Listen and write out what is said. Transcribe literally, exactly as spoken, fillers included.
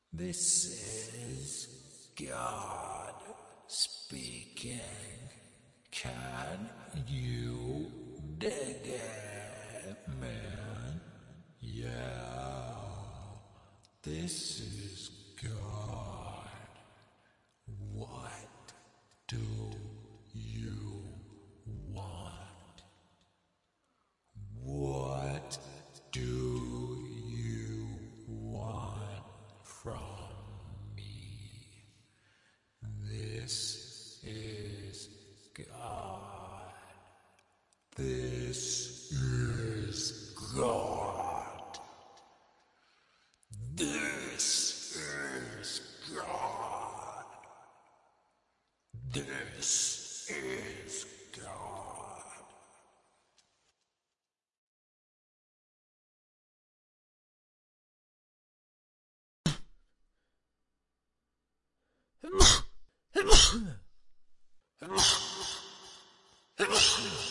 This is God speaking. Can you dig it, man? Yeah, this is God. What do you want? What do you want from me? This is God. This is God. This is God. This is God.